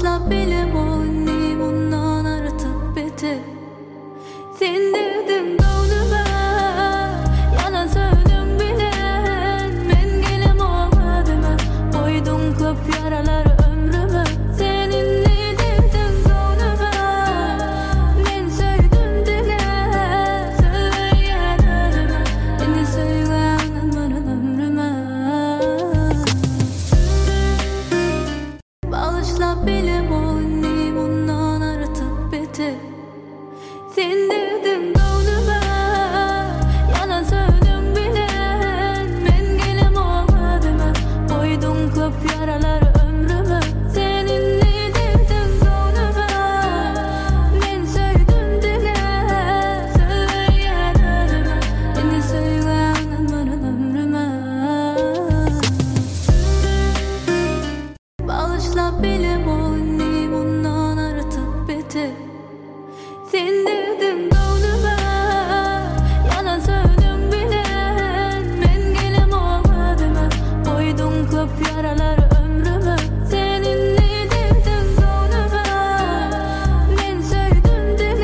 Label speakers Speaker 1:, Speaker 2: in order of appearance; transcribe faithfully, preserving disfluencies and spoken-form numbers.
Speaker 1: Bağışla bile boynu bundan artık bitir. Sen dedin gönlüme yalan söyledin bilen, men gelem olmadıma koydun köp yaralar ömrüme. Seninle dedin gönlüme men söyledim dile, söyleyen ölüme beni söyleyen ömrüme. Bağışla bile boynu bundan artık bitir. Sen dedin gönlüme yalan söyledin bilen, men gelem olmadıma koydun köp yaralar ömrüme. Seninle dedin gönlüme men söyledim dile, söyleyen ölüme beni söyleyen ömrüme. Bağışla bile boynu bundan artık bitir. Sen dedin gönlüme yalan söyledin bilen, men gelem olmadıma koydun köp yaralar ömrüme. Bağışla bile boynu bundan artık bitir. Sen